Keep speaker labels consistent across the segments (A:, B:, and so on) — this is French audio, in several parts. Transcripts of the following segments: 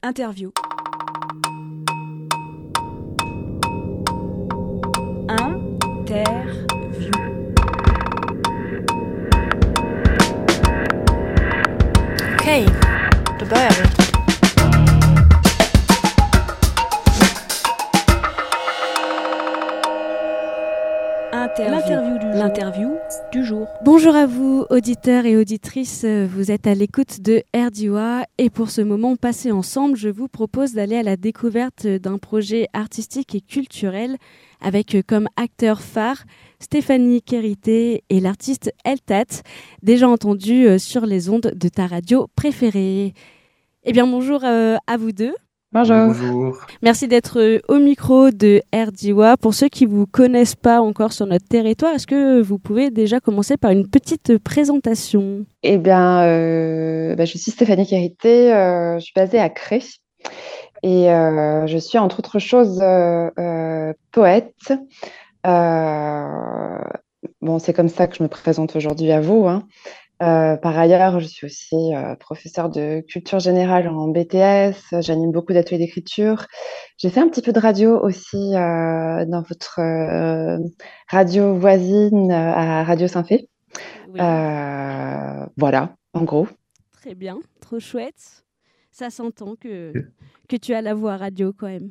A: Interview. Interview.
B: Okej, då börjar vi.
A: L'interview du jour.
C: Bonjour à vous, auditeurs et auditrices. Vous êtes à l'écoute de RDIWA et pour ce moment passé ensemble, je vous propose d'aller à la découverte d'un projet artistique et culturel avec comme acteur phare Stéphanie Kérité et l'artiste Eltat, déjà entendu sur les ondes de ta radio préférée. Eh bien, bonjour à vous deux.
D: Bonjour.
C: Merci d'être au micro de RDIWA. Pour ceux qui ne vous connaissent pas encore sur notre territoire, est-ce que vous pouvez déjà commencer par une petite présentation ?
E: Eh bien, je suis Stéphanie Kérité, je suis basée à Cré et je suis entre autres choses poète. Bon, c'est comme ça que je me présente aujourd'hui à vous, hein. Par ailleurs, je suis aussi professeure de culture générale en BTS. J'anime beaucoup d'ateliers d'écriture. J'ai fait un petit peu de radio aussi dans votre radio voisine à Radio Saint-Fé.
C: Oui.
E: Voilà, en gros.
C: Très bien, trop chouette. Ça s'entend que tu as la voix radio quand même.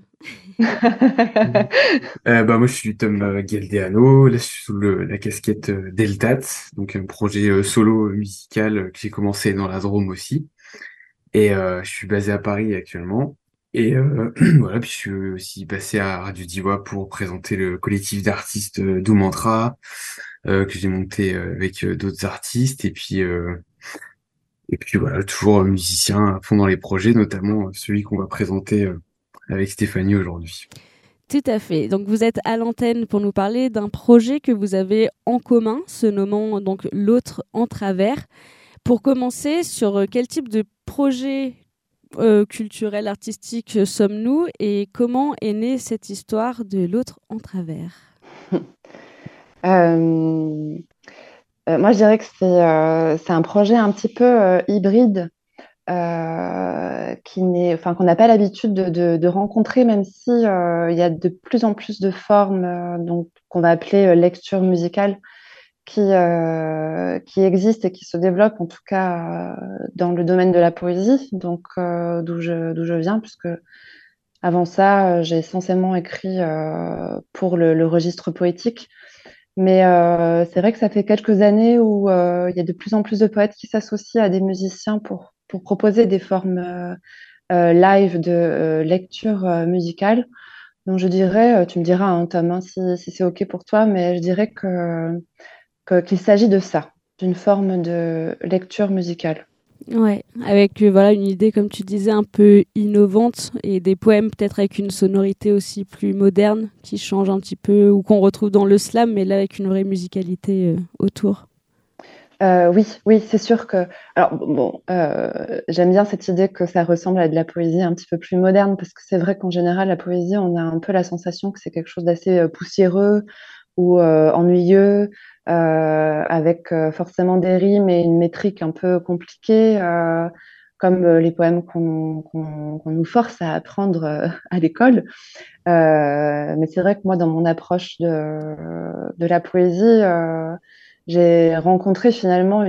D: Moi, je suis Tom Galdeano. Là, je suis sous la casquette d'Eltat, donc un projet solo musical que j'ai commencé dans la Drôme aussi. Et je suis basé à Paris actuellement. Et voilà, puis je suis aussi passé à Radio Diwa pour présenter le collectif d'artistes Doumantra que j'ai monté avec d'autres artistes. Et puis voilà, toujours musicien à fond dans les projets, notamment celui qu'on va présenter avec Stéphanie aujourd'hui.
C: Tout à fait. Donc vous êtes à l'antenne pour nous parler d'un projet que vous avez en commun, se nommant donc L'autre en travers. Pour commencer, sur quel type de projet culturel, artistique sommes-nous et comment est née cette histoire de L'autre en travers ?
E: Moi, je dirais que c'est un projet un petit peu hybride qu'on n'a pas l'habitude de rencontrer, même si il y a de plus en plus de formes donc, qu'on va appeler lecture musicale qui existent et qui se développent, en tout cas dans le domaine de la poésie, donc d'où je viens, puisque avant ça, j'ai essentiellement écrit pour le registre poétique. Mais c'est vrai que ça fait quelques années où il y a de plus en plus de poètes qui s'associent à des musiciens pour proposer des formes live de lecture musicale. Donc je dirais, tu me diras, hein, Tom, hein, si c'est OK pour toi, mais je dirais qu'il s'agit de ça, d'une forme de lecture musicale.
C: Ouais, avec une idée, comme tu disais, un peu innovante et des poèmes peut-être avec une sonorité aussi plus moderne qui change un petit peu ou qu'on retrouve dans le slam, mais là avec une vraie musicalité autour.
E: Oui, c'est sûr que... Alors, j'aime bien cette idée que ça ressemble à de la poésie un petit peu plus moderne, parce que c'est vrai qu'en général, la poésie, on a un peu la sensation que c'est quelque chose d'assez poussiéreux ou ennuyeux, avec forcément des rimes et une métrique un peu compliquée, comme les poèmes qu'on nous force à apprendre à l'école. Mais c'est vrai que moi, dans mon approche de la poésie, j'ai rencontré finalement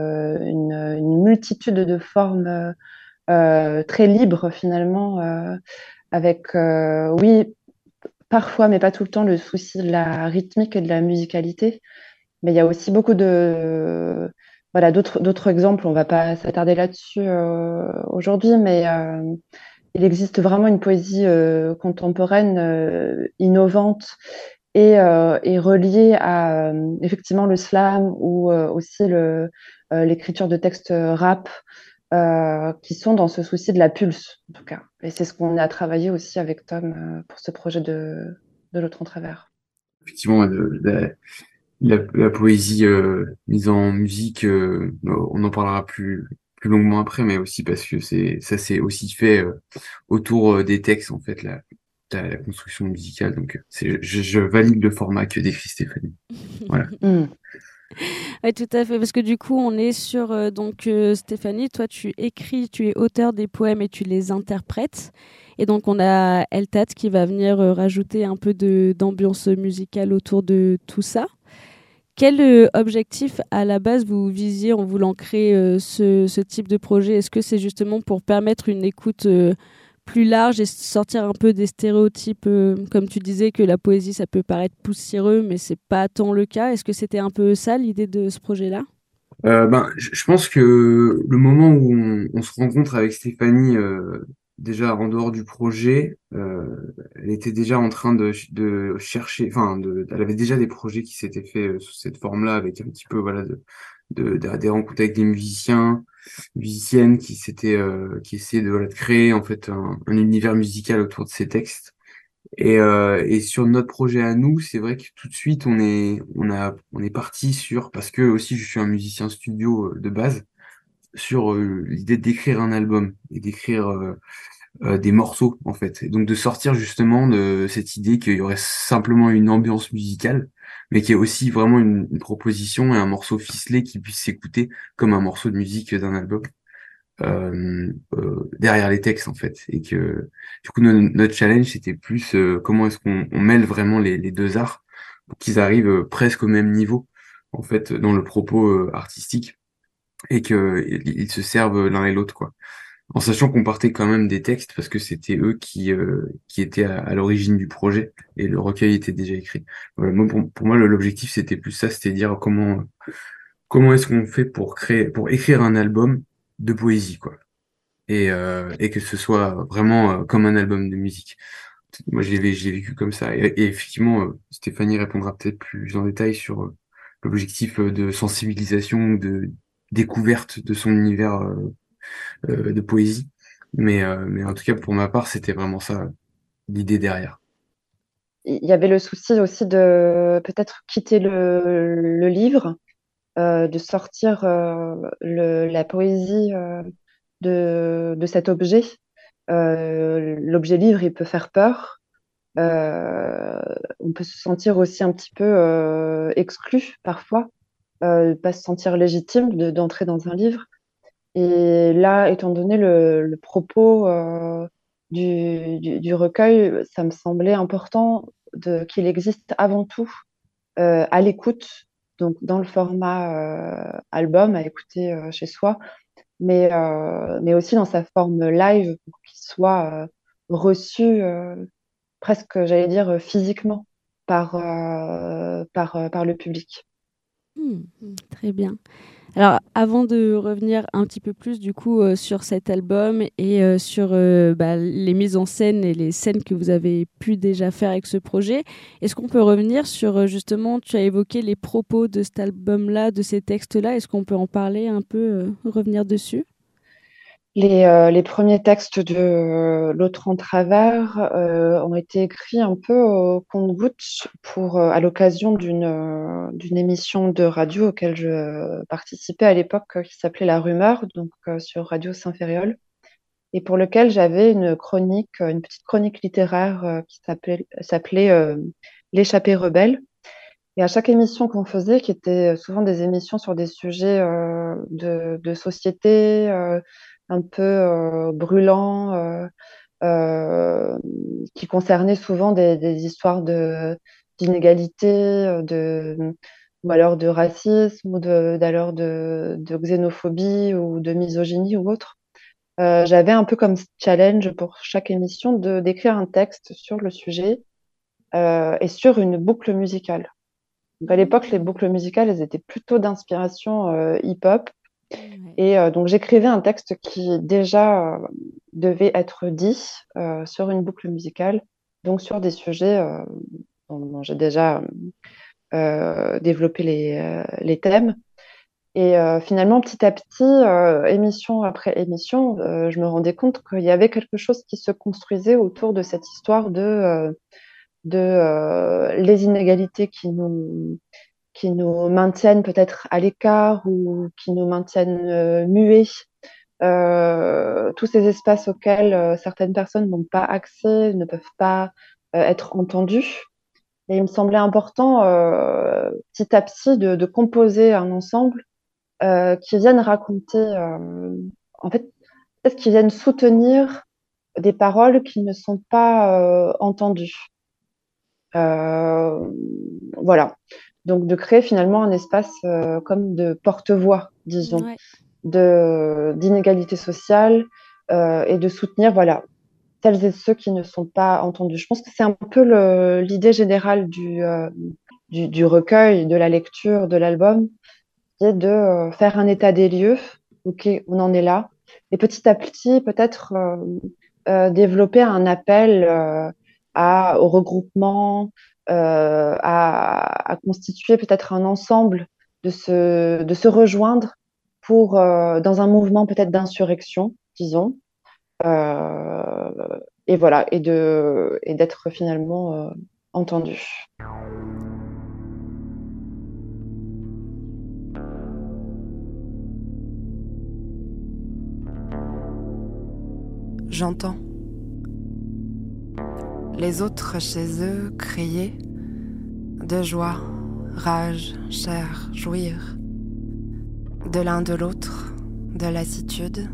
E: une multitude de formes très libres finalement, avec, oui, parfois, mais pas tout le temps, le souci de la rythmique et de la musicalité. Mais il y a aussi beaucoup voilà, d'autres exemples. On ne va pas s'attarder là-dessus aujourd'hui, mais il existe vraiment une poésie contemporaine innovante et reliée à effectivement le slam ou aussi l'écriture de textes rap qui sont dans ce souci de la pulse, en tout cas. Et c'est ce qu'on a travaillé aussi avec Tom pour ce projet de L'autre en travers.
D: Effectivement, la poésie mise en musique, on en parlera plus longuement après, mais aussi parce que ça s'est aussi fait autour des textes, en fait, la construction musicale. Donc, je valide le format que décrit Stéphanie. Voilà.
C: Oui, tout à fait, parce que du coup, on est sur Stéphanie, toi, tu écris, tu es auteur des poèmes et tu les interprètes. Et donc, on a Eltat qui va venir rajouter un peu d'ambiance musicale autour de tout ça. Quel objectif à la base vous visiez en voulant créer ce type de projet? Est-ce que c'est justement pour permettre une écoute plus large et sortir un peu des stéréotypes, comme tu disais que la poésie ça peut paraître poussiéreux, mais c'est pas tant le cas. Est-ce que c'était un peu ça l'idée de ce projet-là?
D: Je pense que le moment où on se rencontre avec Stéphanie, déjà en dehors du projet, elle était déjà en train de chercher, elle avait déjà des projets qui s'étaient faits sous cette forme-là, avec un petit peu voilà des rencontres avec des musiciennes qui essayaient de, voilà, de créer en fait un univers musical autour de ces textes. Et sur notre projet à nous, c'est vrai que tout de suite on est parti sur, parce que aussi je suis un musicien studio de base, sur l'idée d'écrire un album et d'écrire des morceaux en fait. Et donc de sortir justement de cette idée qu'il y aurait simplement une ambiance musicale, mais qu'il y ait aussi vraiment une proposition et un morceau ficelé qui puisse s'écouter comme un morceau de musique d'un album derrière les textes en fait. Et que du coup notre challenge c'était plus comment est-ce qu'on mêle vraiment les deux arts pour qu'ils arrivent presque au même niveau en fait dans le propos artistique, et que ils se servent l'un et l'autre quoi, en sachant qu'on partait quand même des textes parce que c'était eux qui étaient à l'origine du projet et le recueil était déjà écrit. Voilà, moi, pour moi l'objectif c'était plus ça, c'était dire comment est-ce qu'on fait pour écrire un album de poésie quoi, et que ce soit vraiment comme un album de musique. Moi, je l'ai vécu comme ça. Et effectivement, Stéphanie répondra peut-être plus en détail sur l'objectif de sensibilisation, de découverte de son univers de poésie. Mais en tout cas, pour ma part, c'était vraiment ça, l'idée derrière.
E: Il y avait le souci aussi de peut-être quitter le livre, de sortir la poésie de cet objet. L'objet livre, il peut faire peur. On peut se sentir aussi un petit peu exclu parfois, pas se sentir légitime d'entrer dans un livre. Et là, étant donné le propos du recueil, ça me semblait important qu'il existe avant tout à l'écoute, donc dans le format album à écouter chez soi, mais aussi dans sa forme live pour qu'il soit reçu presque, j'allais dire, physiquement par le public.
C: Très bien. Alors, avant de revenir un petit peu plus du coup sur cet album et sur les mises en scène et les scènes que vous avez pu déjà faire avec ce projet, est-ce qu'on peut revenir sur justement, tu as évoqué les propos de cet album-là, de ces textes-là, est-ce qu'on peut en parler un peu, revenir dessus?
E: Les premiers textes de L'autre en travers ont été écrits un peu au compte-gouttes à l'occasion d'une émission de radio auquel je participais à l'époque qui s'appelait La Rumeur, donc sur Radio Saint-Ferréol, et pour lequel j'avais une petite chronique littéraire qui s'appelait L'échappée rebelle. Et à chaque émission qu'on faisait, qui étaient souvent des émissions sur des sujets de société un peu brûlants, qui concernaient souvent des histoires d'inégalité, ou alors de racisme, alors de xénophobie ou de misogynie ou autre. J'avais un peu comme challenge pour chaque émission d'écrire un texte sur le sujet et sur une boucle musicale. Donc à l'époque, les boucles musicales, elles étaient plutôt d'inspiration hip-hop.
C: Ouais.
E: Et donc j'écrivais un texte qui déjà devait être dit sur une boucle musicale, donc sur des sujets dont j'ai déjà développé les thèmes. Et finalement, petit à petit, émission après émission, je me rendais compte qu'il y avait quelque chose qui se construisait autour de cette histoire de les inégalités qui nous maintiennent peut-être à l'écart ou qui nous maintiennent muets, tous ces espaces auxquels certaines personnes n'ont pas accès, ne peuvent pas être entendues. Et il me semblait important, petit à petit, de composer un ensemble qui vienne raconter, en fait, peut-être qui viennent soutenir des paroles qui ne sont pas entendues. Euh, voilà. Donc, de créer finalement un espace comme de porte-voix, disons,
C: Ouais.
E: d'inégalité sociale et de soutenir, voilà, celles et ceux qui ne sont pas entendus. Je pense que c'est un peu l'idée générale du recueil, de la lecture, de l'album, qui est de faire un état des lieux. OK, on en est là. Et petit à petit, peut-être développer un appel au regroupement, à constituer peut-être un ensemble, de se rejoindre dans un mouvement peut-être d'insurrection, disons. Euh, et voilà, et d'être finalement entendu.
B: J'entends. Les autres chez eux crier de joie, rage, chair, jouir, de l'un de l'autre, de lassitude.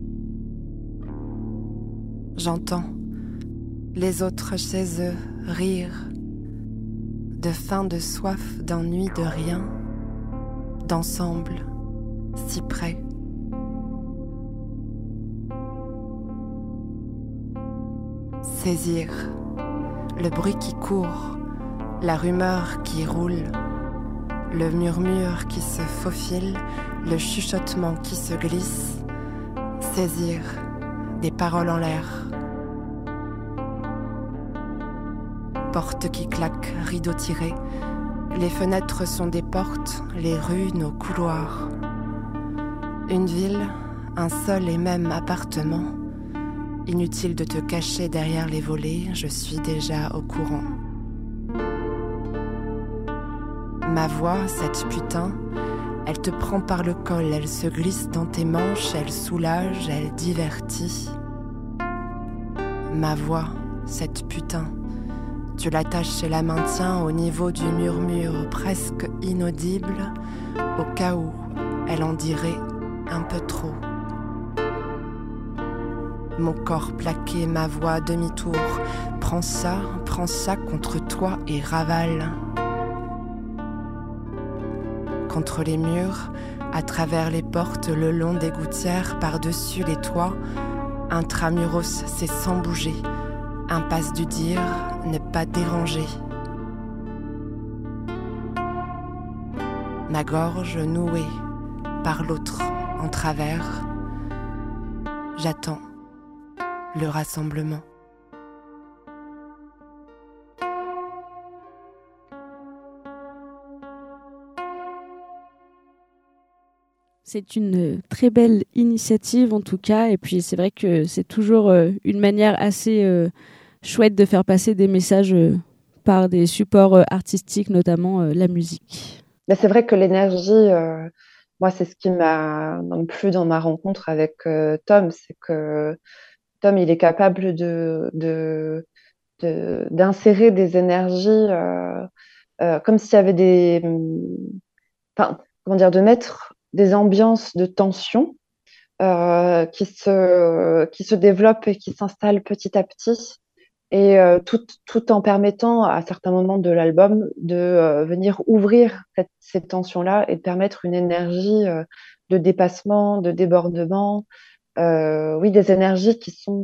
B: J'entends les autres chez eux rire de faim, de soif, d'ennui, de rien, d'ensemble, si près. Saisir le bruit qui court, la rumeur qui roule, le murmure qui se faufile, le chuchotement qui se glisse. Saisir des paroles en l'air. Portes qui claquent, rideaux tirés. Les fenêtres sont des portes, les rues nos couloirs. Une ville, un seul et même appartement. Inutile de te cacher derrière les volets, je suis déjà au courant. Ma voix, cette putain, elle te prend par le col, elle se glisse dans tes manches, elle soulage, elle divertit. Ma voix, cette putain, tu l'attaches et la maintiens au niveau du murmure presque inaudible, au cas où elle en dirait un peu trop. Mon corps plaqué, ma voix demi-tour, prends ça contre toi et ravale. Contre les murs, à travers les portes, le long des gouttières, par-dessus les toits, intramuros, c'est sans bouger, impasse du dire, ne pas déranger. Ma gorge nouée par l'autre en travers, j'attends le rassemblement.
C: C'est une très belle initiative en tout cas, et puis c'est vrai que c'est toujours une manière assez chouette de faire passer des messages par des supports artistiques, notamment la musique.
E: Mais c'est vrai que l'énergie, moi, c'est ce qui m'a plu dans ma rencontre avec Tom, c'est que Tom, il est capable d'insérer des énergies comme s'il y avait de mettre des ambiances de tension qui se développent et qui s'installent petit à petit, et tout en permettant à certains moments de l'album de venir ouvrir ces tensions-là et de permettre une énergie de dépassement, de débordement. Oui, des énergies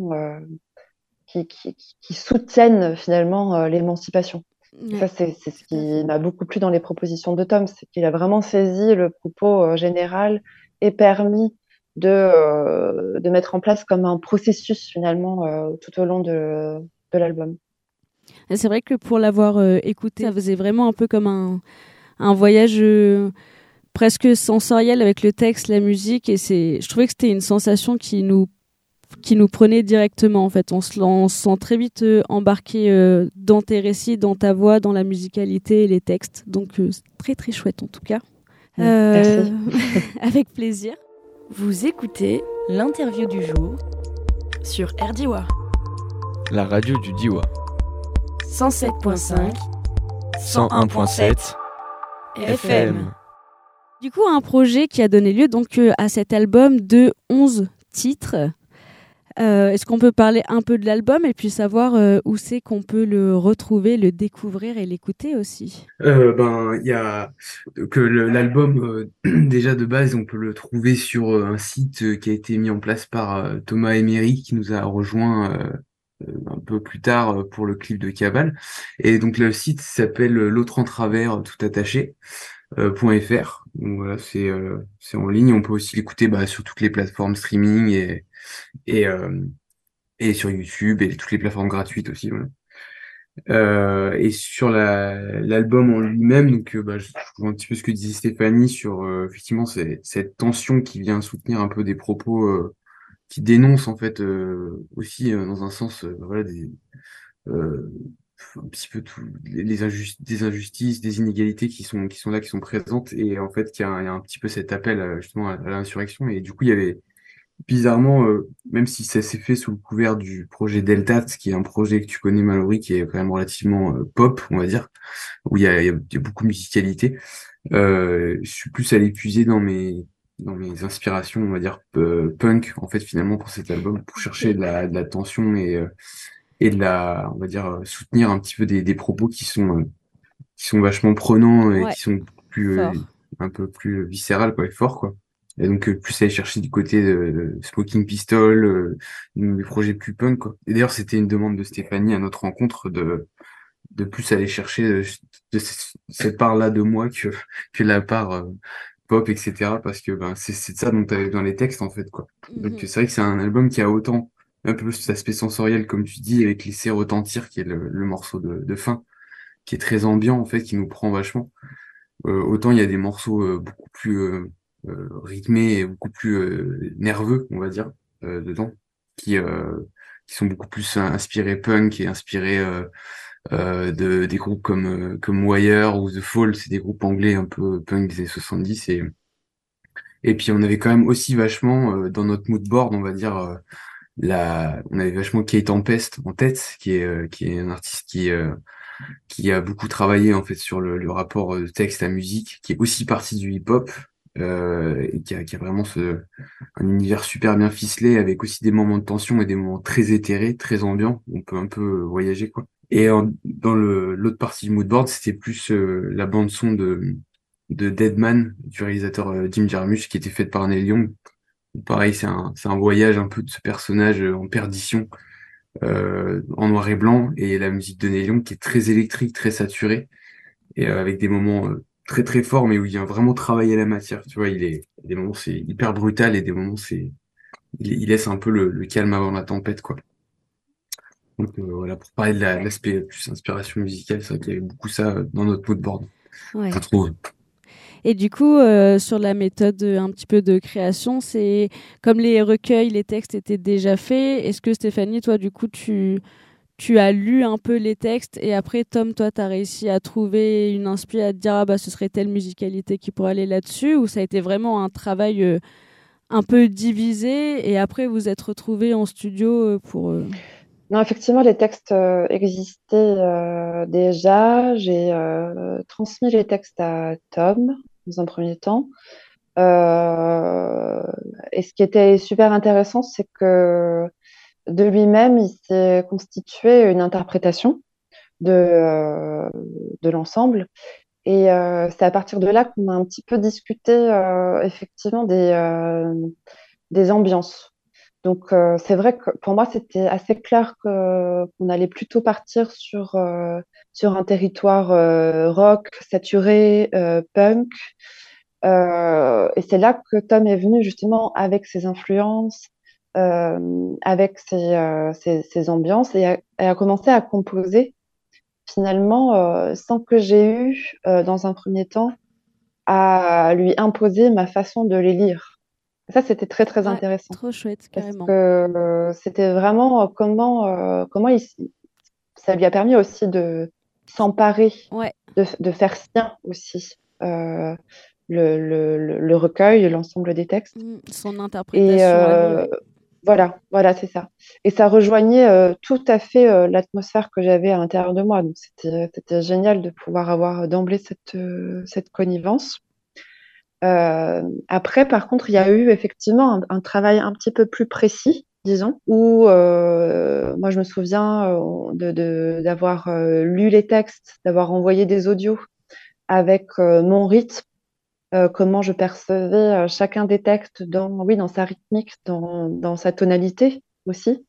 E: qui soutiennent finalement l'émancipation.
C: Ouais.
E: Ça, c'est ce qui m'a beaucoup plu dans les propositions de Tom, c'est qu'il a vraiment saisi le propos général et permis de mettre en place comme un processus finalement tout au long de l'album.
C: Et c'est vrai que pour l'avoir écouté, ça faisait vraiment un peu comme un voyage presque sensoriel avec le texte, la musique, et je trouvais que c'était une sensation qui nous prenait directement en fait. On se sent très vite embarqué dans tes récits, dans ta voix, dans la musicalité et les textes. Donc c'est très très chouette en tout cas.
E: Merci.
C: Avec plaisir.
A: Vous écoutez l'interview du jour sur RDIWA.
F: La radio du Diois.
A: 107.5 101.7 FM.
C: Du coup, un projet qui a donné lieu donc à cet album de 11 titres. Est-ce qu'on peut parler un peu de l'album et puis savoir où c'est qu'on peut le retrouver, le découvrir et l'écouter aussi?
D: Il y a que l'album déjà de base, on peut le trouver sur un site qui a été mis en place par Thomas Emery qui nous a rejoint un peu plus tard pour le clip de Cabal. Et donc le site s'appelle L'autre en travers tout attaché .fr. Donc voilà, c'est en ligne. On peut aussi l'écouter sur toutes les plateformes streaming et et sur YouTube et toutes les plateformes gratuites aussi. Voilà. Et sur l'album en lui-même, donc je vois un petit peu ce que disait Stéphanie sur effectivement cette tension qui vient soutenir un peu des propos qui dénoncent en fait aussi dans un sens voilà euh, un petit peu des injustices, des inégalités qui sont là, qui sont présentes et en fait il y a un petit peu cet appel justement à l'insurrection et du coup il y avait bizarrement, même si ça s'est fait sous le couvert du projet Delta, qui est un projet que tu connais, Mallory, qui est quand même relativement pop, on va dire, où il y a beaucoup de musicalité, je suis plus allé puiser dans mes inspirations, on va dire, punk, en fait, finalement, pour cet album, pour chercher de la tension et on va dire, soutenir un petit peu des propos qui sont vachement prenants et
C: Ouais,
D: qui sont plus,
C: fort.
D: un peu plus viscérales, quoi, et forts, quoi. Et donc, plus aller chercher du côté de Smoking Pistol, des projets plus punk, quoi. Et d'ailleurs, c'était une demande de Stéphanie à notre rencontre de plus aller chercher cette part-là de moi que la part pop, etc. Parce que c'est de ça dont tu avais dans les textes, en fait, quoi. Donc, c'est vrai que c'est un album qui a autant un peu cet aspect sensoriel, comme tu dis, avec Laisser retentir, qui est le morceau de fin, qui est très ambiant, en fait, qui nous prend vachement. Autant il y a des morceaux beaucoup plus rythmés et beaucoup plus nerveux, on va dire, dedans, qui, euh, qui sont beaucoup plus inspirés punk et inspirés des groupes comme Wire ou The Fall, c'est des groupes anglais un peu punk des années 70. Et puis on avait quand même aussi vachement, dans notre mood board, on va dire, on avait vachement Kate Tempest en tête, qui est un artiste qui a beaucoup travaillé en fait sur le rapport texte à musique, qui est aussi partie du hip-hop et qui a vraiment un univers super bien ficelé avec aussi des moments de tension et des moments très éthérés, très ambiants. On peut un peu voyager quoi. Et dans l'autre partie du moodboard, c'était plus la bande son de Deadman du réalisateur Jim Jarmusch qui était faite par Neil Young. Pareil, c'est un voyage un peu de ce personnage en perdition en noir et blanc et la musique de Neil Young qui est très électrique, très saturée et avec des moments très très forts mais où il vient vraiment travailler la matière. Tu vois, des moments c'est hyper brutal et des moments il laisse un peu le calme avant la tempête quoi. Donc voilà pour parler de l'aspect plus inspiration musicale, c'est vrai qu'il y avait beaucoup ça dans notre moodboard,
C: Ouais.
D: je trouve.
C: Et du coup, sur la méthode un petit peu de création, c'est comme les recueils, les textes étaient déjà faits. Est-ce que Stéphanie, toi, du coup, tu as lu un peu les textes et après, Tom, toi, tu as réussi à trouver une inspi, à te dire, ah bah, ce serait telle musicalité qui pourrait aller là-dessus, ou ça a été vraiment un travail un peu divisé et après, vous êtes retrouvés en studio pour...
E: Non, effectivement, les textes existaient déjà. J'ai transmis les textes à Tom dans un premier temps. Euh, et ce qui était super intéressant, c'est que de lui-même, il s'est constitué une interprétation de l'ensemble. Et c'est à partir de là qu'on a un petit peu discuté effectivement des ambiances. Donc c'est vrai que pour moi, c'était assez clair qu'on allait plutôt partir sur un territoire rock, saturé, punk. Et c'est là que Tom est venu justement avec ses influences, avec ses ambiances et a commencé à composer finalement sans que j'ai eu dans un premier temps à lui imposer ma façon de les lire. Ça, c'était très très
C: Ouais,
E: intéressant
C: trop chouette,
E: parce
C: carrément.
E: que c'était vraiment comment ça lui a permis aussi de s'emparer,
C: Ouais.
E: de faire sien aussi le recueil, l'ensemble des textes.
C: Son
E: Et
C: interprétation à lui, ouais.
E: voilà, c'est ça. Et ça rejoignait tout à fait l'atmosphère que j'avais à l'intérieur de moi. Donc c'était génial de pouvoir avoir d'emblée cette connivence. Après, par contre, il y a eu effectivement un travail un petit peu plus précis, disons, où moi je me souviens d'avoir lu les textes, d'avoir envoyé des audios avec mon rythme, comment je percevais chacun des textes dans sa rythmique, dans sa tonalité aussi.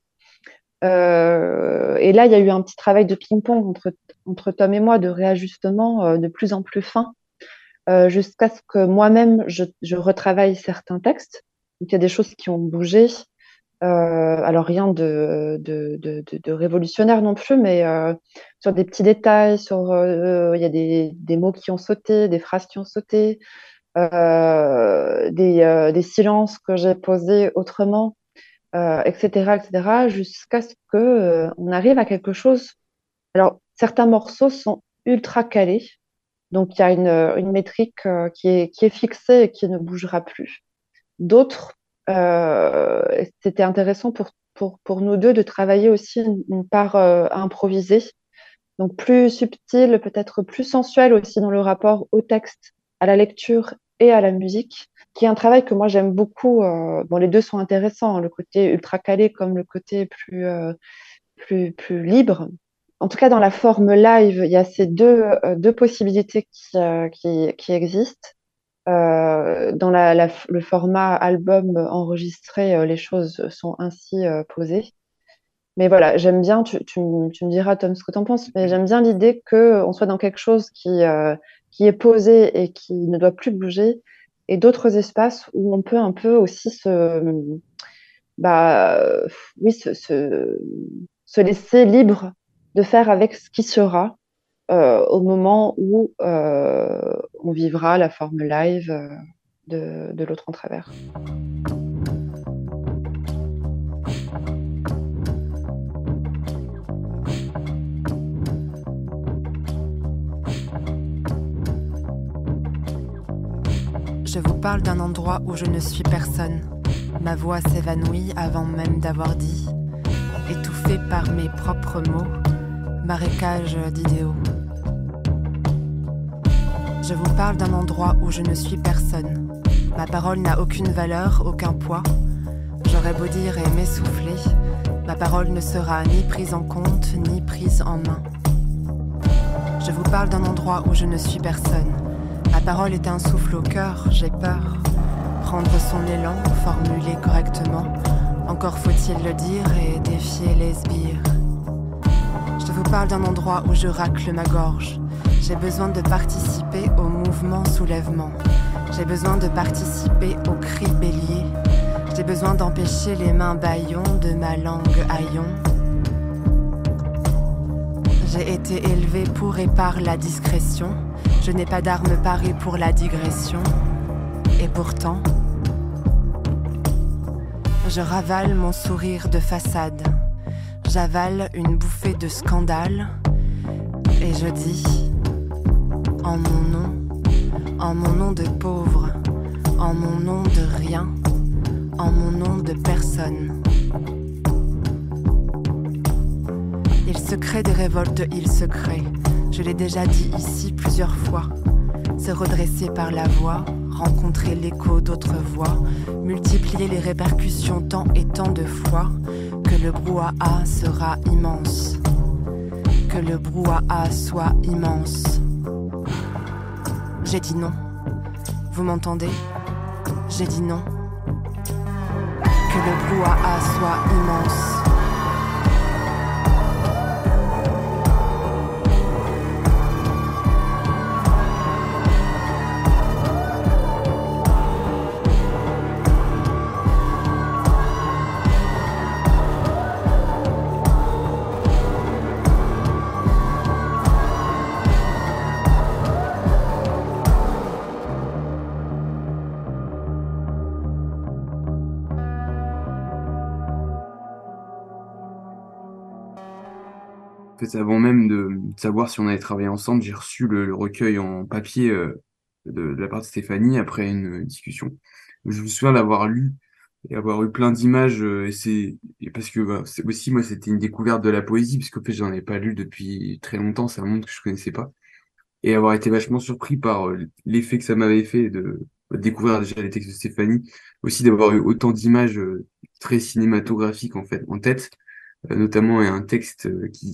E: Et là, il y a eu un petit travail de ping-pong entre Tom et moi, de réajustement de plus en plus fin, jusqu'à ce que moi-même, je retravaille certains textes. Donc, il y a des choses qui ont bougé. Alors, rien de révolutionnaire non plus, mais sur des petits détails, il y a des mots qui ont sauté, des phrases qui ont sauté, des silences que j'ai posés autrement, etc., jusqu'à ce que on arrive à quelque chose. Alors, certains morceaux sont ultra calés, donc il y a une métrique qui est fixée et qui ne bougera plus. D'autres, c'était intéressant pour nous deux de travailler aussi une part improvisée, donc plus subtile, peut-être plus sensuelle aussi dans le rapport au texte, à la lecture et à la musique, qui est un travail que moi j'aime beaucoup. Bon, les deux sont intéressants, hein, le côté ultra calé comme le côté plus libre. En tout cas, dans la forme live, il y a ces deux possibilités qui existent. Dans le format album enregistré, les choses sont ainsi posées. Mais voilà, j'aime bien, tu me diras, Tom, ce que tu en penses, mais j'aime bien l'idée qu'on soit dans quelque chose qui est posé et qui ne doit plus bouger, et d'autres espaces où on peut un peu aussi bah, oui, se laisser libre de faire avec ce qui sera au moment où on vivra la forme live de l'autre en travers.
B: Je vous parle d'un endroit où je ne suis personne. Ma voix s'évanouit avant même d'avoir dit, étouffée par mes propres mots, marécage d'idéaux. Je vous parle d'un endroit où je ne suis personne. Ma parole n'a aucune valeur, aucun poids. J'aurais beau dire et m'essouffler, ma parole ne sera ni prise en compte, ni prise en main. Je vous parle d'un endroit où je ne suis personne. Ma parole est un souffle au cœur, j'ai peur. Prendre son élan, formuler correctement. Encore faut-il le dire et défier les sbires. Je vous parle d'un endroit où je racle ma gorge. J'ai besoin de participer au mouvement soulèvement. J'ai besoin de participer au cri bélier. J'ai besoin d'empêcher les mains bâillons de ma langue haillon. J'ai été élevée pour et par la discrétion. Je n'ai pas d'arme parée pour la digression. Et pourtant, je ravale mon sourire de façade. J'avale une bouffée de scandale. Et je dis, en mon nom de pauvre, en mon nom de rien, en mon nom de personne. Il se crée des révoltes, il se crée. Je l'ai déjà dit ici plusieurs fois. Se redresser par la voix, rencontrer l'écho d'autres voix, multiplier les répercussions tant et tant de fois, que le brouhaha sera immense. Que le brouhaha soit immense. J'ai dit non. Vous m'entendez? J'ai dit non. Que le brouhaha soit immense.
D: En fait, avant même de savoir si on allait travailler ensemble, j'ai reçu le recueil en papier de la part de Stéphanie après une discussion. Je me souviens l'avoir lu et avoir eu plein d'images et parce que bah, c'est aussi moi c'était une découverte de la poésie parce qu'en fait j'en ai pas lu depuis très longtemps, c'est un monde que je connaissais pas et avoir été vachement surpris par l'effet que ça m'avait fait de découvrir déjà les textes de Stéphanie, aussi d'avoir eu autant d'images très cinématographiques en fait en tête, notamment un texte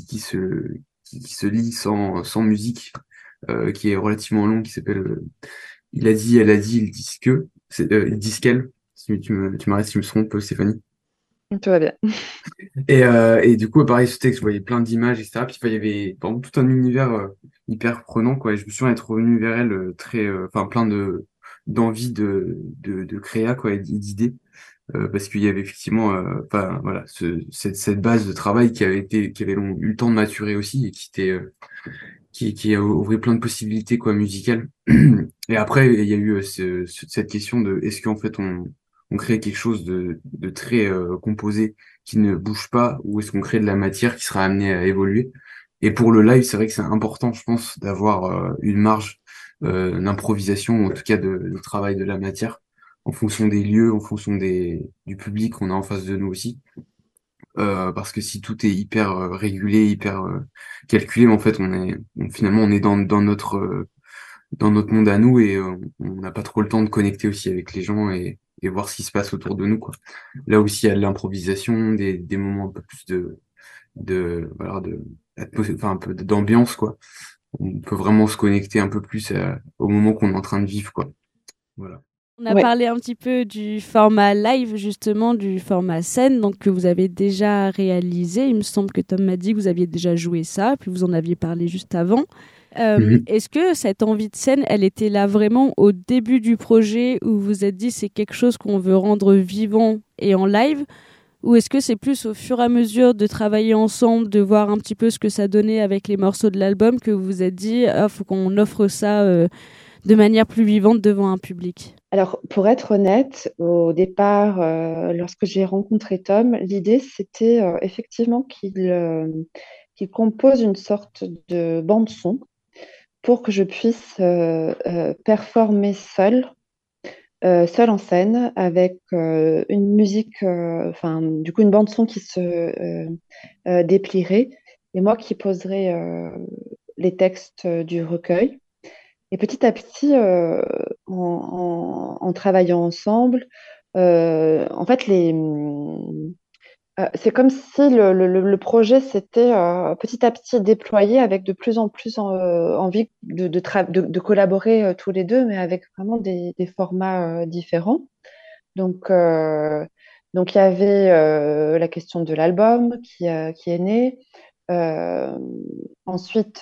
D: qui se lit sans musique, qui est relativement long, qui s'appelle Il a dit, elle a dit, ils disent que, ils disent qu'elle. Si tu m'arrêtes si je me trompe, Stéphanie.
E: Tout va bien.
D: Et du coup, pareil, ce texte, je voyais plein d'images, etc. Puis enfin, il y avait vraiment tout un univers hyper prenant, quoi. Et je me souviens être revenu vers elle très, enfin, plein d'envie de créa, quoi, et d'idées. Parce qu'il y avait effectivement, enfin, voilà, cette base de travail qui avait eu le temps de maturer aussi et qui a ouvert plein de possibilités, quoi, musicales. Et après, il y a eu cette question de est-ce qu'en fait on crée quelque chose de très composé qui ne bouge pas ou est-ce qu'on crée de la matière qui sera amenée à évoluer? Et pour le live, c'est vrai que c'est important, je pense, d'avoir une marge d'improvisation ou en tout cas de travail de la matière en fonction des lieux, en fonction du public qu'on a en face de nous aussi. Parce que si tout est hyper régulé, hyper calculé, mais en fait, finalement, on est dans notre monde à nous et on n'a pas trop le temps de connecter aussi avec les gens et voir ce qui se passe autour de nous, quoi. Là aussi, il y a de l'improvisation, des moments un peu plus voilà, enfin, un peu d'ambiance, quoi. On peut vraiment se connecter un peu plus au moment qu'on est en train de vivre, quoi. Voilà.
C: On a
E: Ouais.
C: parlé un petit peu du format live, justement, du format scène, donc que vous avez déjà réalisé. Il me semble que Tom m'a dit que vous aviez déjà joué ça, puis vous en aviez parlé juste avant.
D: Mhm.
C: Est-ce que cette envie de scène, elle était là vraiment au début du projet où vous vous êtes dit c'est quelque chose qu'on veut rendre vivant et en live? Ou est-ce que c'est plus au fur et à mesure de travailler ensemble, de voir un petit peu ce que ça donnait avec les morceaux de l'album que vous vous êtes dit ah, faut qu'on offre ça de manière plus vivante devant un public?
E: Alors, pour être honnête, au départ, lorsque j'ai rencontré Tom, l'idée, c'était effectivement qu'il compose une sorte de bande-son pour que je puisse performer seule en scène, avec une musique, enfin, du coup, une bande-son qui se déplierait, et moi qui poserais les textes du recueil. Et petit à petit, en travaillant ensemble, en fait, c'est comme si le projet s'était petit à petit déployé avec de plus en plus envie de collaborer tous les deux, mais avec vraiment des formats différents. Donc, euh, donc, il y avait la question de l'album qui est né. Euh, Ensuite,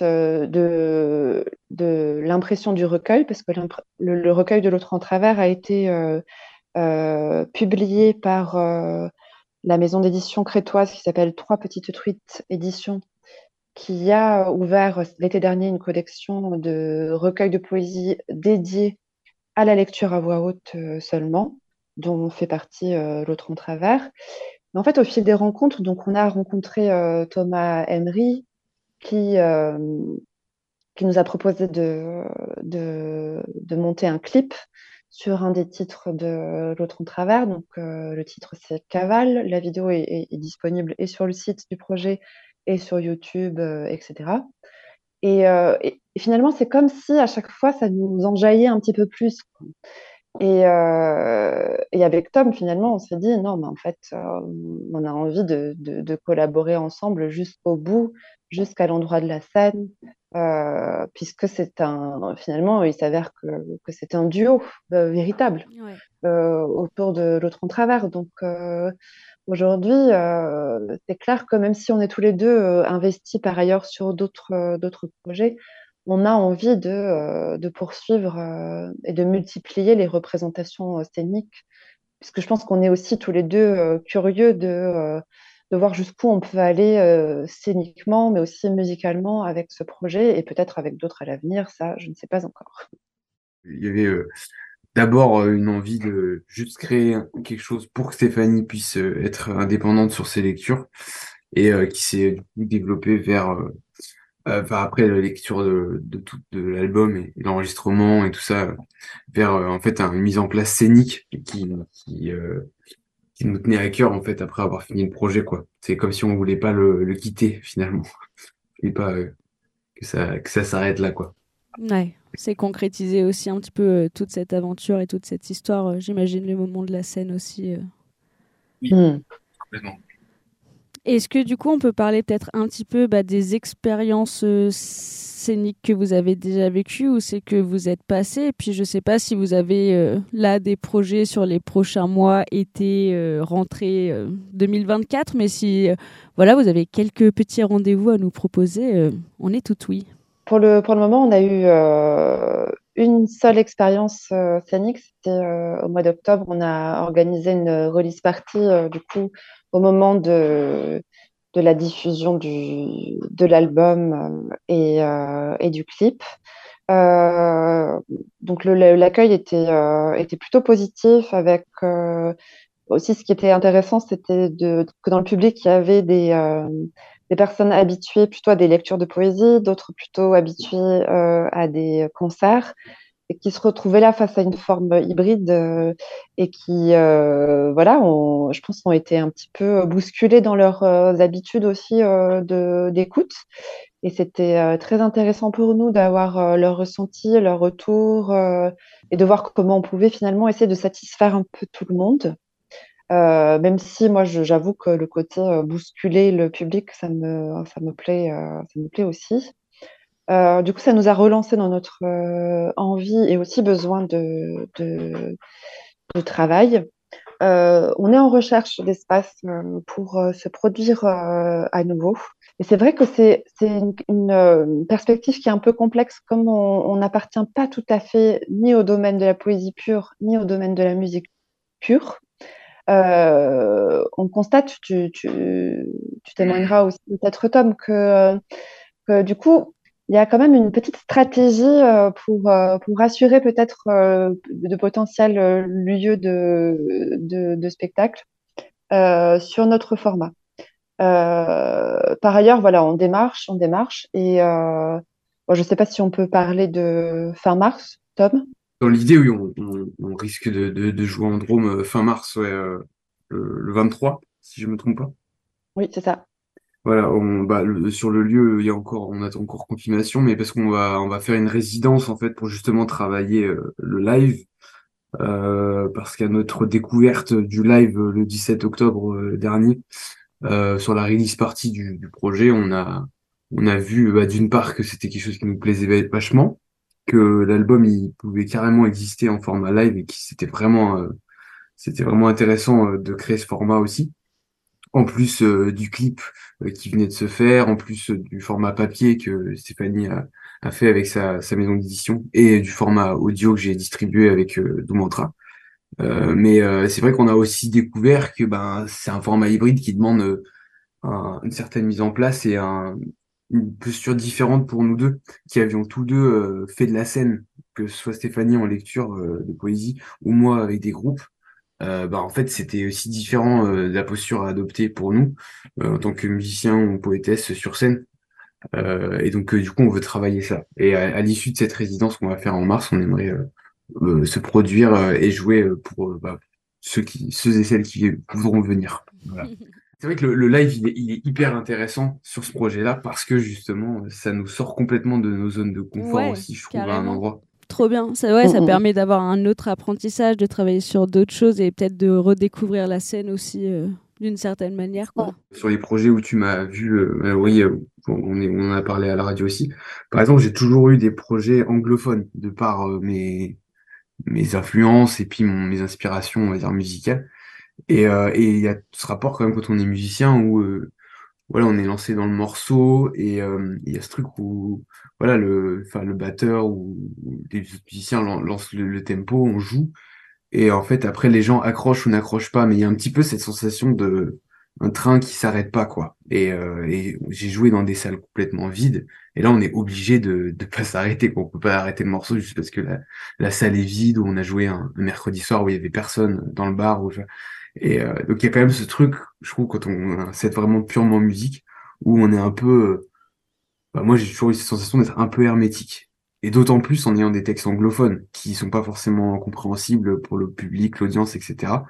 E: de l'impression du recueil, parce que le recueil de l'autre en travers a été publié par la maison d'édition crétoise qui s'appelle Trois Petites Truites Éditions, qui a ouvert l'été dernier une collection de recueils de poésie dédiés à la lecture à voix haute seulement, dont fait partie l'autre en travers. Mais en fait, au fil des rencontres, donc on a rencontré Thomas Emery, qui, euh, qui nous a proposé de monter un clip sur un des titres de l'autre en travers. Donc, le titre, c'est Cavale. La vidéo est disponible et sur le site du projet et sur YouTube, etc. Et finalement, c'est comme si à chaque fois, ça nous enjaillait un petit peu plus. Et avec Tom, finalement, on s'est dit, non, mais en fait, on a envie de collaborer ensemble jusqu'au bout, jusqu'à l'endroit de la scène, puisque finalement, il s'avère que c'est un duo véritable
C: Ouais.
E: autour de l'autre en travers. Donc, aujourd'hui, c'est clair que même si on est tous les deux investis par ailleurs sur d'autres projets, on a envie de poursuivre et de multiplier les représentations scéniques, puisque je pense qu'on est aussi tous les deux curieux de voir jusqu'où on peut aller scéniquement, mais aussi musicalement avec ce projet, et peut-être avec d'autres à l'avenir, ça, je ne sais pas encore.
D: Il y avait d'abord une envie de juste créer quelque chose pour que Stéphanie puisse être indépendante sur ses lectures et qui s'est du coup développée vers enfin, après la lecture de l'album et l'enregistrement et tout ça vers en fait une mise en place scénique qui qui nous tenait à cœur en fait après avoir fini le projet quoi. C'est comme si on voulait pas le quitter finalement, et pas que ça s'arrête là quoi.
C: Ouais, c'est concrétiser aussi un petit peu toute cette aventure et toute cette histoire. J'imagine le moment de la scène aussi.
D: Oui,
E: Hmm.
D: complètement.
C: Est-ce que du coup, on peut parler peut-être un petit peu des expériences scéniques que vous avez déjà vécues ou c'est que vous êtes passé? Et puis, je ne sais pas si vous avez là des projets sur les prochains mois, été, rentrée 2024, mais si voilà, vous avez quelques petits rendez-vous à nous proposer, on est tout oui.
E: Pour le moment, on a eu une seule expérience scénique. C'était au mois d'octobre. On a organisé une release party du coup au moment de la diffusion de l'album et du clip. Euh, donc l'accueil était plutôt positif avec aussi ce qui était intéressant, c'était que dans le public, il y avait des personnes habituées plutôt à des lectures de poésie, d'autres plutôt habituées à des concerts et qui se retrouvaient là face à une forme hybride et qui, voilà, je pense, ont été un petit peu bousculés dans leurs habitudes aussi d'écoute. Et c'était très intéressant pour nous d'avoir leur ressenti, leur retour et de voir comment on pouvait finalement essayer de satisfaire un peu tout le monde. Même si moi, j'avoue que le côté bousculer le public, ça me plaît aussi. Du coup, ça nous a relancé dans notre envie et aussi besoin de travail. On est en recherche d'espace pour se produire à nouveau. Et c'est vrai que c'est une perspective qui est un peu complexe, comme on n'appartient pas tout à fait ni au domaine de la poésie pure, ni au domaine de la musique pure. On constate, tu témoigneras aussi peut-être Tom, que du coup, il y a quand même une petite stratégie pour assurer peut-être de potentiels lieux de spectacle sur notre format. Par ailleurs, voilà, on démarche et bon, je ne sais pas si on peut parler de fin mars, Tom.
D: Dans l'idée, oui, on risque de jouer en Drôme fin mars, ouais, le 23, si je me trompe pas.
E: Oui, c'est ça.
D: Voilà, sur le lieu, on attend encore confirmation, mais parce on va faire une résidence en fait pour justement travailler le live, parce qu'à notre découverte du live le 17 octobre dernier, sur la release party du projet, on a vu d'une part que c'était quelque chose qui nous plaisait vachement, que l'album il pouvait carrément exister en format live et que c'était vraiment intéressant de créer ce format aussi. En plus du clip qui venait de se faire, en plus du format papier que Stéphanie a fait avec sa maison d'édition et du format audio que j'ai distribué avec Doumantra. Mais c'est vrai qu'on a aussi découvert que c'est un format hybride qui demande une certaine mise en place et une posture différente pour nous deux, qui avions tous deux fait de la scène, que ce soit Stéphanie en lecture de poésie ou moi avec des groupes. En fait, c'était aussi différent de la posture à adopter pour nous en tant que musicien ou poétesse sur scène. Et donc, du coup, on veut travailler ça. Et à l'issue de cette résidence qu'on va faire en mars, on aimerait se produire et jouer pour ceux et celles qui voudront venir. Voilà. C'est vrai que le live, il est hyper intéressant sur ce projet-là parce que justement, ça nous sort complètement de nos zones de confort
C: Ouais,
D: aussi, je trouve, à un
C: carrément.
D: endroit.
C: Trop bien. Ça, ouais, ça permet d'avoir un autre apprentissage, de travailler sur d'autres choses et peut-être de redécouvrir la scène aussi d'une certaine manière, quoi.
D: Sur les projets où tu m'as vu, oui, on en a parlé à la radio aussi. Par exemple, j'ai toujours eu des projets anglophones de par mes influences et puis mes inspirations, on va dire, musicales. Et il y a ce rapport quand même quand on est musicien où voilà, on est lancé dans le morceau et il y a ce truc où voilà le batteur ou les autres musiciens lancent le tempo, on joue et en fait après les gens accrochent ou n'accrochent pas, mais il y a un petit peu cette sensation de un train qui s'arrête pas quoi. Et j'ai joué dans des salles complètement vides et là on est obligé de pas s'arrêter quoi. On peut pas arrêter le morceau juste parce que la salle est vide où on a joué un mercredi soir où il y avait personne dans le bar donc il y a quand même ce truc, je trouve, quand on a un set vraiment purement musique, où on est un peu... moi j'ai toujours eu cette sensation d'être un peu hermétique. Et d'autant plus en ayant des textes anglophones, qui sont pas forcément compréhensibles pour le public, l'audience, etc.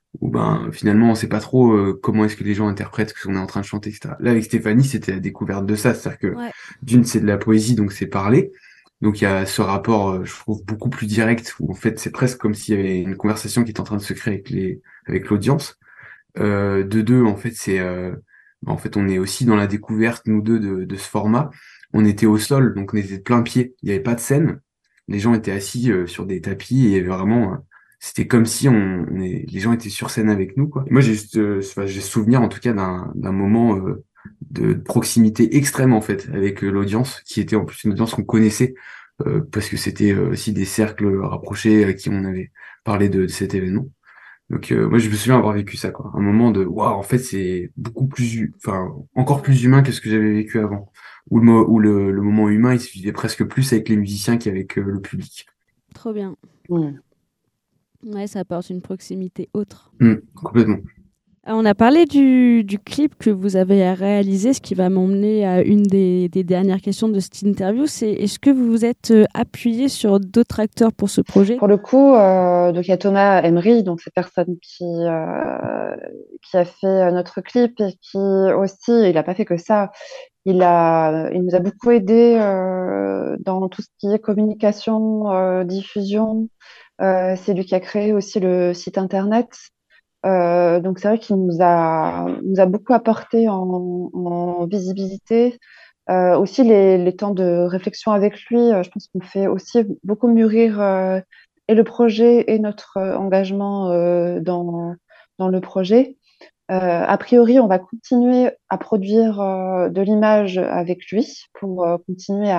D: où finalement on sait pas trop comment est-ce que les gens interprètent ce qu'on est en train de chanter, etc. Là avec Stéphanie, c'était la découverte de ça, c'est-à-dire que d'une c'est de la poésie, donc c'est parler, donc il y a ce rapport, je trouve beaucoup plus direct, où en fait c'est presque comme s'il y avait une conversation qui est en train de se créer avec l'audience. De deux, en fait en fait on est aussi dans la découverte nous deux de ce format. On était au sol, donc on était de plein pied, il n'y avait pas de scène, les gens étaient assis sur des tapis et il y avait vraiment c'était comme si les gens étaient sur scène avec nous, quoi. Moi, j'ai juste, j'ai souvenir, en tout cas, d'un moment de proximité extrême, en fait, avec l'audience, qui était en plus une audience qu'on connaissait, parce que c'était aussi des cercles rapprochés à qui on avait parlé de cet événement. Donc, moi, je me souviens avoir vécu ça, quoi. Un moment de, waouh, en fait, c'est beaucoup plus, encore plus humain que ce que j'avais vécu avant. Où le moment humain, il se vivait presque plus avec les musiciens qu'avec le public.
C: Trop bien.
E: Ouais.
C: Ouais, ça apporte une proximité autre.
D: Complètement.
C: On a parlé du clip que vous avez réalisé, ce qui va m'emmener à une des dernières questions de cette interview. C'est est-ce que vous vous êtes appuyé sur d'autres acteurs pour ce projet ?
E: Pour le coup, donc il y a Thomas Emery, donc cette personne qui a fait notre clip et qui aussi, il n'a pas fait que ça. Il nous a beaucoup aidé dans tout ce qui est communication, diffusion. C'est lui qui a créé aussi le site internet. Donc c'est vrai qu'il nous a beaucoup apporté en visibilité. Aussi les temps de réflexion avec lui, je pense qu'on fait aussi beaucoup mûrir et le projet et notre engagement dans le projet. A priori, on va continuer à produire de l'image avec lui pour continuer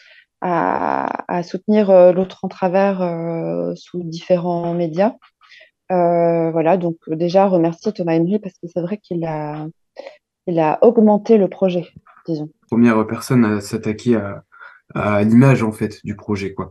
E: à soutenir l'autre en travers sous différents médias. Voilà, donc déjà remercier Thomas Emery parce que c'est vrai qu'il a augmenté le projet, disons.
D: Première personne à s'attaquer à l'image en fait du projet, quoi.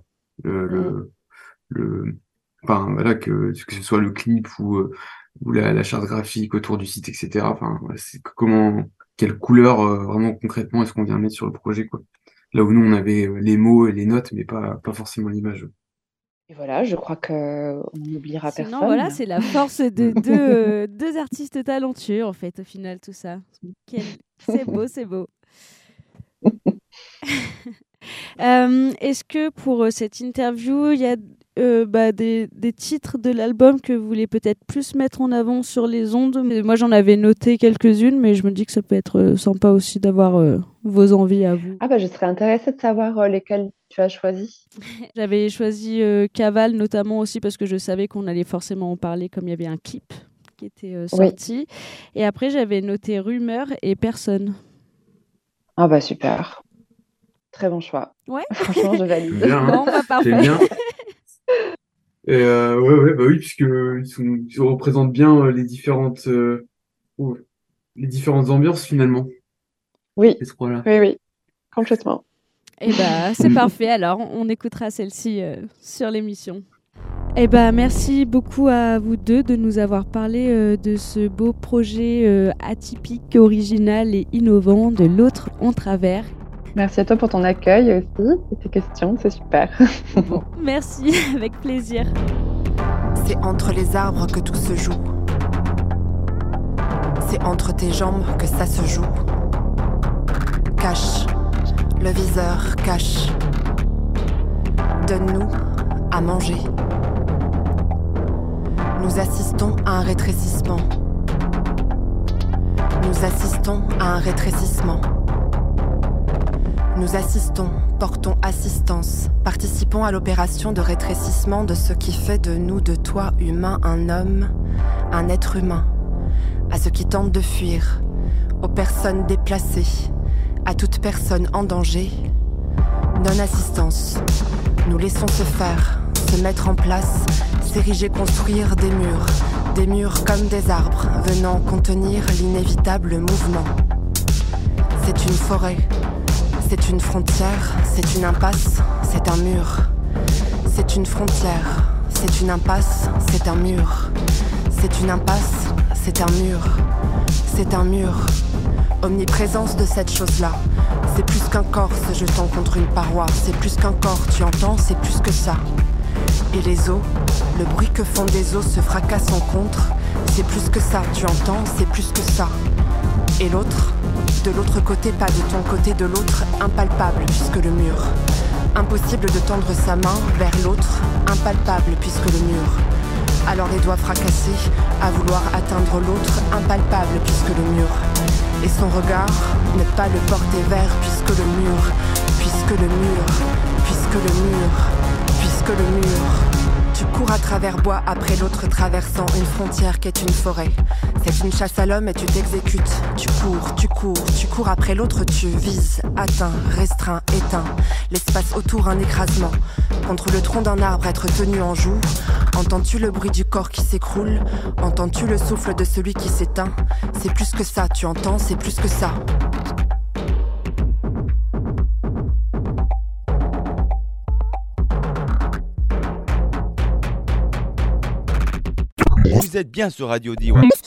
D: Voilà, que ce soit le clip ou la charte graphique autour du site, etc. Enfin, c'est quelle couleur vraiment concrètement est-ce qu'on vient mettre sur le projet, quoi. Là où nous on avait les mots et les notes, mais pas forcément l'image.
E: Et voilà, je crois qu'on n'oubliera personne.
C: Non, voilà, c'est la force de deux artistes talentueux, en fait, au final, tout ça. C'est beau, c'est beau. Est-ce que pour cette interview, il y a des titres de l'album que vous voulez peut-être plus mettre en avant sur les ondes ? Moi, j'en avais noté quelques-unes, mais je me dis que ça peut être sympa aussi d'avoir vos envies à vous.
E: Ah je serais intéressée de savoir lesquels tu as choisi.
C: J'avais choisi Cavale notamment aussi parce que je savais qu'on allait forcément en parler comme il y avait un clip qui était sorti. Oui. Et après, j'avais noté Rumeur et Personne.
E: Ah super. Très bon choix.
C: Ouais.
E: Franchement, je valide.
C: Bon, parfait.
D: C'est bien. Et oui, puisqu'ils représentent bien les différentes ambiances finalement.
E: Oui.
D: Ces trois-là.
E: Oui, complètement.
C: Et c'est parfait. Alors, on écoutera celle-ci sur l'émission. Et merci beaucoup à vous deux de nous avoir parlé de ce beau projet atypique, original et innovant de L'autre en travers.
E: Merci à toi pour ton accueil aussi et tes questions, c'est super.
C: Bon, merci, avec plaisir.
B: C'est entre les arbres que tout se joue. C'est entre tes jambes que ça se joue. Cache, le viseur cache. Donne-nous à manger. Nous assistons à un rétrécissement. Nous assistons à un rétrécissement. Nous assistons, portons assistance, participons à l'opération de rétrécissement de ce qui fait de nous, de toi, humain, un homme, un être humain, à ceux qui tentent de fuir, aux personnes déplacées, à toute personne en danger. Non-assistance, nous laissons se faire, se mettre en place, s'ériger, construire des murs comme des arbres, venant contenir l'inévitable mouvement. C'est une forêt. C'est une frontière, c'est une impasse, c'est un mur. C'est une frontière, c'est une impasse, c'est un mur. C'est une impasse, c'est un mur. C'est un mur. Omniprésence de cette chose-là. C'est plus qu'un corps se jetant contre une paroi. C'est plus qu'un corps, tu entends, c'est plus que ça. Et les os, le bruit que font des os se fracassent en contre. c'est plus que ça, tu entends, c'est plus que ça. Et l'autre, de l'autre côté, pas de ton côté, de l'autre, impalpable puisque le mur. Impossible de tendre sa main vers l'autre, impalpable puisque le mur. Alors les doigts fracassés, à vouloir atteindre l'autre, impalpable puisque le mur. Et son regard, ne pas le porter vers puisque le mur, puisque le mur, puisque le mur, puisque le mur. Tu cours à travers bois après l'autre traversant une frontière qu'est une forêt. C'est une chasse à l'homme et tu t'exécutes. Tu cours après l'autre, tu vises, atteins, restreins, éteins. L'espace autour un écrasement. Contre le tronc d'un arbre être tenu en joue. Entends-tu le bruit du corps qui s'écroule? Entends-tu le souffle de celui qui s'éteint? C'est plus que ça, tu entends, c'est plus que ça.
F: Vous êtes bien sur Radio Diwan.